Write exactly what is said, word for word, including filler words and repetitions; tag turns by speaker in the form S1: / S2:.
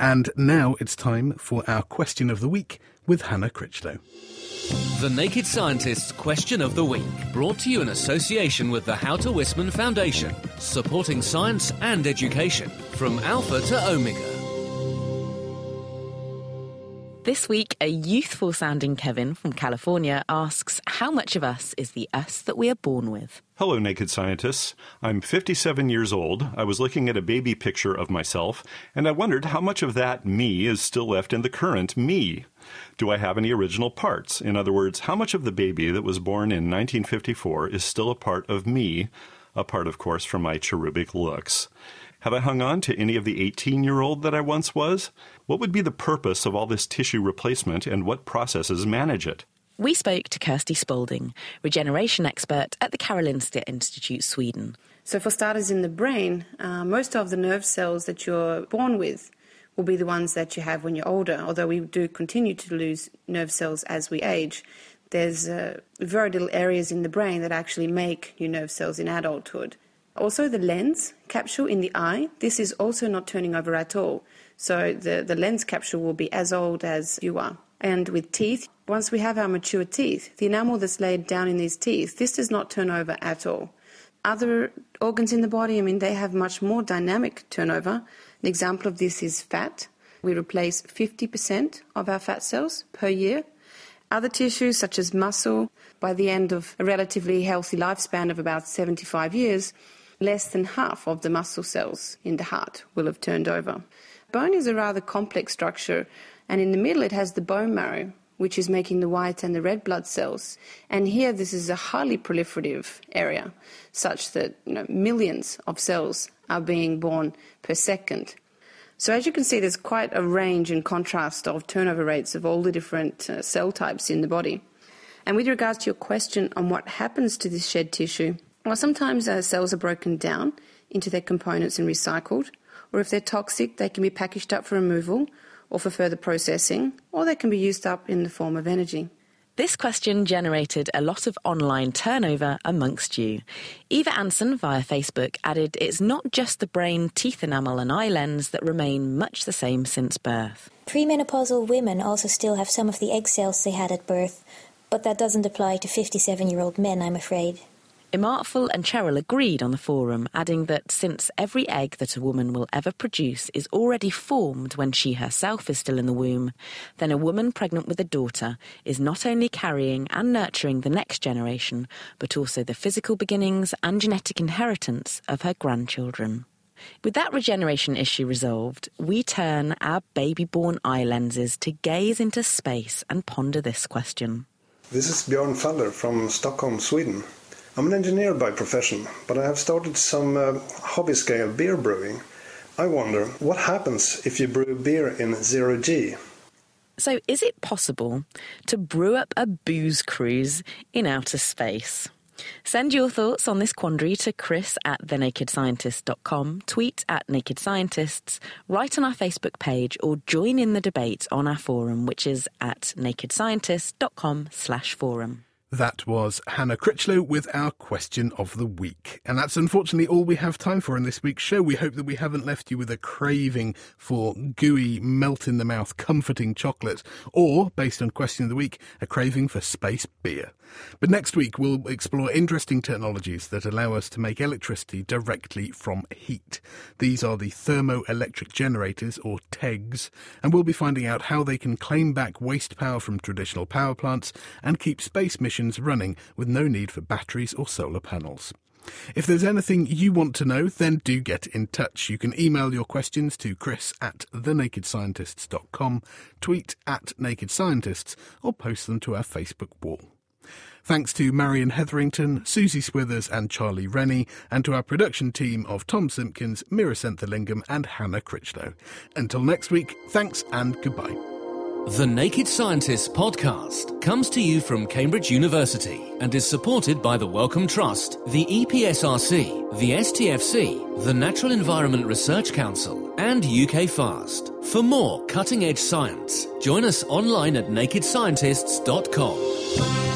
S1: And now it's time for our question of the week with Hannah Critchlow.
S2: The Naked Scientist's Question of the Week, brought to you in association with the Houter Wisman Foundation, supporting science and education from Alpha to Omega.
S3: This week, a youthful-sounding Kevin from California asks, how much of us is the us that we are born with?
S4: Hello, Naked Scientists. I'm fifty-seven years old. I was looking at a baby picture of myself, and I wondered how much of that me is still left in the current me. Do I have any original parts? In other words, how much of the baby that was born in nineteen fifty-four is still a part of me, a part, of course, from my cherubic looks? Have I hung on to any of the eighteen-year-old that I once was? What would be the purpose of all this tissue replacement, and what processes manage it?
S3: We spoke to Kirsty Spalding, regeneration expert at the Karolinska Institute, Sweden.
S5: So for starters, in the brain, uh, most of the nerve cells that you're born with will be the ones that you have when you're older, although we do continue to lose nerve cells as we age. There's uh, very little areas in the brain that actually make new nerve cells in adulthood. Also, the lens capsule in the eye, this is also not turning over at all. So the, the lens capsule will be as old as you are. And with teeth, once we have our mature teeth, the enamel that's laid down in these teeth, this does not turn over at all. Other organs in the body, I mean, they have much more dynamic turnover. An example of this is fat. We replace fifty percent of our fat cells per year. Other tissues, such as muscle, by the end of a relatively healthy lifespan of about seventy-five years, less than half of the muscle cells in the heart will have turned over. Bone is a rather complex structure, and in the middle it has the bone marrow, which is making the white and the red blood cells. And here this is a highly proliferative area, such that you know, millions of cells are being born per second. So as you can see, there's quite a range and contrast of turnover rates of all the different uh, cell types in the body. And with regards to your question on what happens to this shed tissue, well, sometimes uh, cells are broken down into their components and recycled, or if they're toxic, they can be packaged up for removal or for further processing, or they can be used up in the form of energy.
S3: This question generated a lot of online turnover amongst you. Eva Anson via Facebook added, it's not just the brain, teeth enamel and eye lens that remain much the same since birth.
S6: Premenopausal women also still have some of the egg cells they had at birth, but that doesn't apply to fifty-seven-year-old men, I'm afraid.
S3: Imartful and Cheryl agreed on the forum, adding that since every egg that a woman will ever produce is already formed when she herself is still in the womb, then a woman pregnant with a daughter is not only carrying and nurturing the next generation, but also the physical beginnings and genetic inheritance of her grandchildren. With that regeneration issue resolved, we turn our baby-born eye lenses to gaze into space and ponder this question.
S7: This is Björn Faller from Stockholm, Sweden. I'm an engineer by profession, but I have started some uh, hobby-scale beer brewing. I wonder, what happens if you brew beer in zero G?
S3: So is it possible to brew up a booze cruise in outer space? Send your thoughts on this quandary to Chris at the naked scientist dot com, tweet at Naked Scientists, write on our Facebook page, or join in the debate on our forum, which is at naked scientist dot com slash forum.
S1: That was Hannah Critchlow with our question of the week. And that's unfortunately all we have time for in this week's show. We hope that we haven't left you with a craving for gooey, melt-in-the-mouth, comforting chocolate, or, based on question of the week, a craving for space beer. But next week we'll explore interesting technologies that allow us to make electricity directly from heat. These are the thermoelectric generators, or T E Gs, and we'll be finding out how they can claim back waste power from traditional power plants and keep space missions running with no need for batteries or solar panels. If there's anything you want to know, then do get in touch. You can email your questions to Chris at the naked scientists dot com, tweet at Naked Scientists, or post them to our Facebook wall. Thanks to Marion Hetherington, Susie Swithers and Charlie Rennie, and to our production team of Tom Simpkins, Mira Senthilingam and Hannah Critchlow. Until next week, thanks and goodbye.
S2: The Naked Scientists podcast comes to you from Cambridge University and is supported by the Wellcome Trust, the E P S R C, the S T F C, the Natural Environment Research Council, and U K FAST. For more cutting-edge science, join us online at naked scientists dot com.